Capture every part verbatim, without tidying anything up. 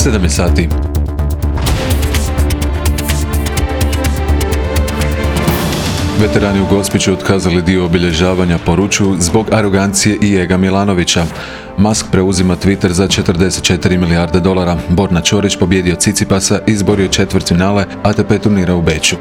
sedam je sati. Veterani u Gospiću otkazali dio obilježavanja poručuju zbog arogancije i ega Milanovića. Musk preuzima Twitter za četrdeset četiri milijarde dolara. Borna Ćorić pobjedio Cicipasa i izborio četvrtfinale A T P turnira u Beču.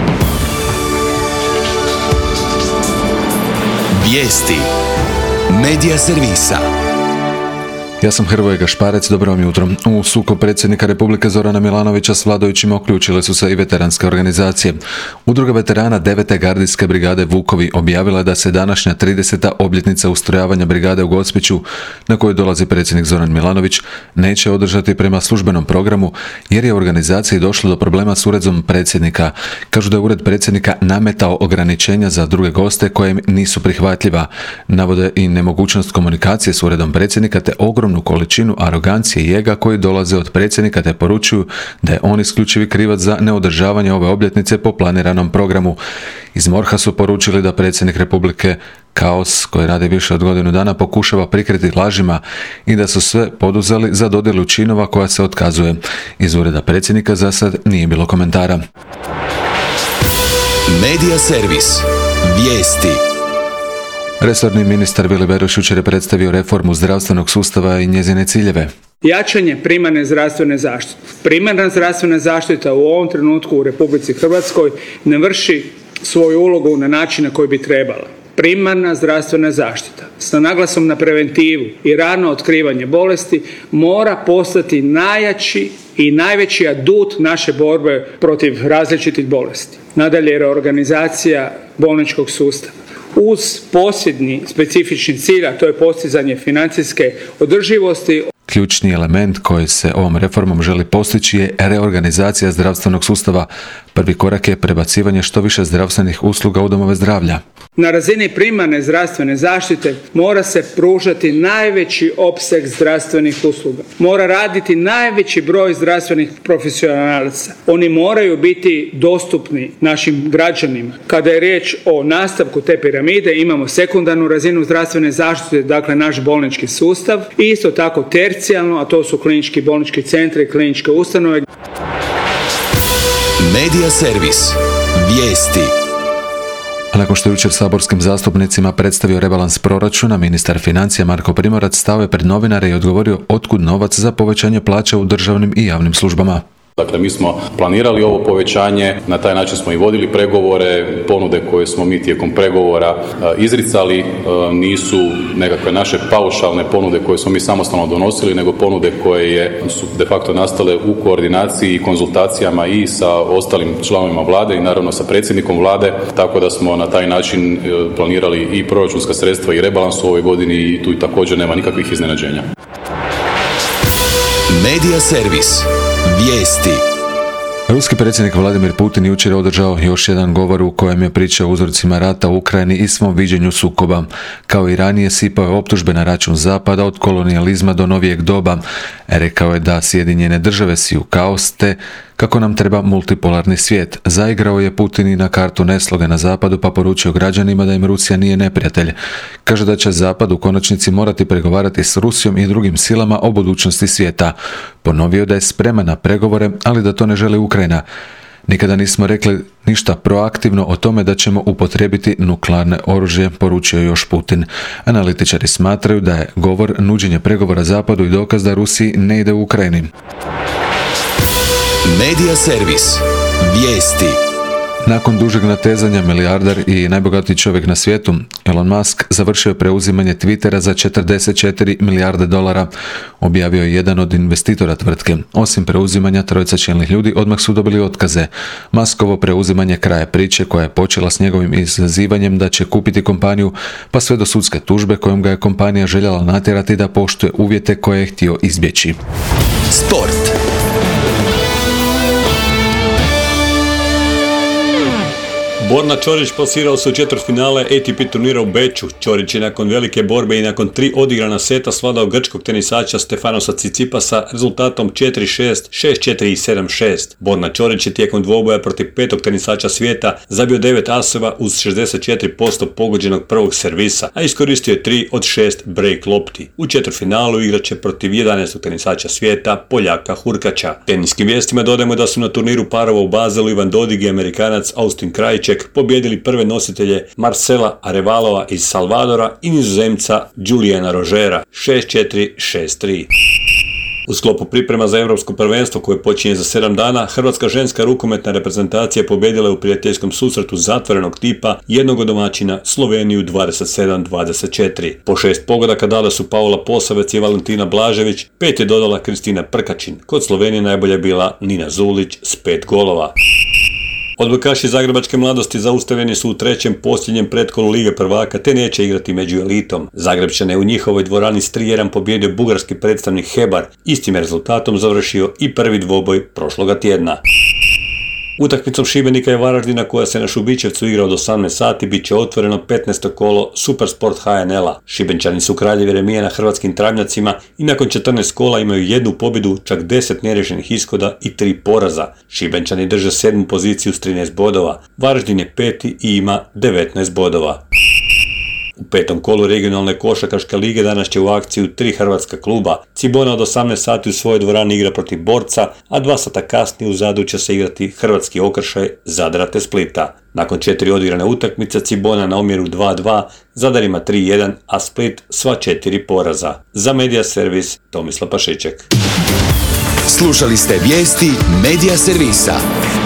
Vijesti Medija servisa. Ja sam Hrvoje Gašparec, dobro vam jutro. U sukob predsjednika Republike Zorana Milanovića s vladajućima uključile su se i veteranske organizacije. Udruga veterana devete gardijske brigade Vukovi objavila da se današnja trideseta obljetnica ustrojavanja brigade u Gospiću, na koju dolazi predsjednik Zoran Milanović, neće održati prema službenom programu jer je u organizaciji došlo do problema s uredom predsjednika. Kažu da je ured predsjednika nametao ograničenja za druge goste koje im nisu prihvatljiva. Navode i nemogućnost komunikacije s uredom predsjednika te ogromnu količinu arogancije i ega koji dolaze od predsjednika te poručuju da je on isključivi krivac za neodržavanje ove obljetnice po planiranom programu. Iz MORH-a su poručili da predsjednik Republike kaos koji radi više od godinu dana pokušava prikriti lažima i da su sve poduzeli za dodjelu činova koja se otkazuje. Iz ureda predsjednika za sad nije bilo komentara. Medija servis. Vijesti. Resorni ministar Vili Beroš jučer je predstavio reformu zdravstvenog sustava i njezine ciljeve. Jačanje primarne zdravstvene zaštite. Primarna zdravstvena zaštita u ovom trenutku u Republici Hrvatskoj ne vrši svoju ulogu na način na koji bi trebala. Primarna zdravstvena zaštita sa naglasom na preventivu i rano otkrivanje bolesti mora postati najjači i najveći adut naše borbe protiv različitih bolesti. Nadalje, reorganizacija bolničkog sustava. Uz posljednji specifični cilj, a to je postizanje financijske održivosti. Ključni element koji se ovom reformom želi postići je reorganizacija zdravstvenog sustava. Prvi korak je prebacivanje što više zdravstvenih usluga u domove zdravlja. Na razini primarne zdravstvene zaštite mora se pružati najveći opseg zdravstvenih usluga. Mora raditi najveći broj zdravstvenih profesionalaca. Oni moraju biti dostupni našim građanima. Kada je riječ o nastavku te piramide, imamo sekundarnu razinu zdravstvene zaštite, dakle naš bolnički sustav, i isto tako tercijalno, a to su klinički bolnički centri i kliničke ustanove. Medija servis. Vijesti. A nakon što je jučer saborskim zastupnicima predstavio rebalans proračuna, ministar financija Marko Primorac stao je pred novinare i odgovorio otkud novac za povećanje plaća u državnim i javnim službama. Dakle, mi smo planirali ovo povećanje, na taj način smo i vodili pregovore, ponude koje smo mi tijekom pregovora izricali nisu nekakve naše paušalne ponude koje smo mi samostalno donosili, nego ponude koje je, su de facto nastale u koordinaciji i konzultacijama i sa ostalim članovima vlade i naravno sa predsjednikom vlade, tako da smo na taj način planirali i proračunska sredstva i rebalans u ovoj godini i tu također nema nikakvih iznenađenja. Medija servis. Vijesti. Ruski predsjednik Vladimir Putin jučer je održao još jedan govor u kojem je pričao o uzrocima rata u Ukrajini i svom viđenju sukoba. Kao i ranije sipao je optužbe na račun Zapada od kolonijalizma do novijeg doba. Rekao je da Sjedinjene države siju kaos te kako nam treba multipolarni svijet. Zaigrao je Putin i na kartu nesloge na Zapadu pa poručio građanima da im Rusija nije neprijatelj. Kaže da će Zapad u konačnici morati pregovarati s Rusijom i drugim silama o budućnosti svijeta. Ponovio da je spreman na pregovore, ali da to ne želi Ukrajina. Nikada nismo rekli ništa proaktivno o tome da ćemo upotrijebiti nuklearne oružje, poručio još Putin. Analitičari smatraju da je govor nuđenje pregovora Zapadu i dokaz da Rusiji ne ide u Ukrajini. Medija servis. Vijesti. Nakon dužeg natezanja milijardar i najbogatiji čovjek na svijetu, Elon Musk završio je preuzimanje Twittera za četrdeset četiri milijarde dolara, objavio je jedan od investitora tvrtke. Osim preuzimanja, trojica čelnih ljudi odmah su dobili otkaze. Muskovo preuzimanje kraje priče koja je počela s njegovim izazivanjem da će kupiti kompaniju, pa sve do sudske tužbe kojom ga je kompanija željela natjerati da poštuje uvjete koje je htio izbjeći. Sport. Borna Ćorić plasirao se u četvrtfinale A T P turnira u Beču. Ćorić je nakon velike borbe i nakon tri odigrana seta svladao grčkog tenisača Stefanosa Tsitsipasa rezultatom četiri šest, šest četiri i sedam šest. Borna Ćorić je tijekom dvoboja protiv petog tenisača svijeta zabio devet aseva uz šezdeset četiri posto pogođenog prvog servisa, a iskoristio je tri od šest break lopti. U četvrtfinalu igraće protiv jedanaestog tenisača svijeta, Poljaka Hurkača. Teniskim vijestima dodajemo da su na turniru parova u Bazelu Ivan Dodig i Amerikanac Austin Krajček pobjedili prve nositelje Marcela Arevalova iz Salvadora i Nizozemca Juliana Rogera šest četiri, šest tri. U sklopu priprema za Europsko prvenstvo koje počinje za sedam dana, hrvatska ženska rukometna reprezentacija pobjedila je u prijateljskom susretu zatvorenog tipa jednog od domaćina Sloveniju dvadeset sedam dvadeset četiri. Po šest pogodaka dale su Paula Posavec i Valentina Blažević, pet je dodala Kristina Prkačin. Kod Slovenije najbolja je bila Nina Zulić s pet golova. Odbojkaši zagrebačke mladosti zaustavljeni su u trećem posljednjem pretkolu Lige prvaka te neće igrati među elitom. Zagrebčane je u njihovoj dvorani s tri jedan pobjedio bugarski predstavnik Hebar, istim rezultatom završio i prvi dvoboj prošloga tjedna. Utakmicom Šibenika i Varaždina koja se na Šubićevcu igra od osamnaest sati bit će otvoreno petnaesto kolo Supersport H N L-a. Šibenčani su kraljevi remija na hrvatskim travnjacima i nakon četrnaest kola imaju jednu pobjedu, čak deset neriješenih ishoda i tri poraza. Šibenčani drže sedmu poziciju s trinaest bodova. Varaždin je peti i ima devetnaest bodova. U petom kolu regionalne košarkaške lige danas će u akciju tri hrvatska kluba. Cibona od osamnaest sati u svojoj dvorani igra protiv Borca, a dva sata kasnije u Zadru će se igrati hrvatski okršaj Zadra te Splita. Nakon četiri odigrane utakmice Cibona na omjeru dva dva, Zadar ima tri jedan, a Split sva četiri poraza. Za Medija Servis Tomislav Pašiček. Slušali ste vijesti Medija Servisa.